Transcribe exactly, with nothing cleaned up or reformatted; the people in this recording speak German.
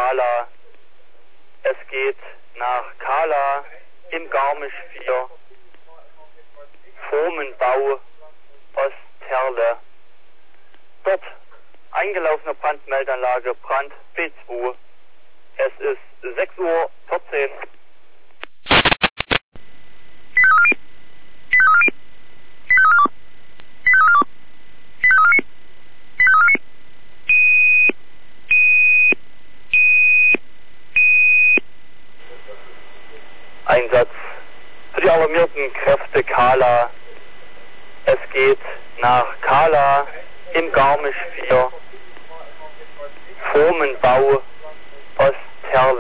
Kala. Es geht nach Kala im Garmisch vier. Formenbau Ostherle. Dort eingelaufene Brandmeldanlage Brand B zwei. Es ist sechs Uhr vierzehn. Einsatz für die alarmierten Kräfte Kala. Es geht nach Kala im Garmisch vier. Formenbau Ostherle.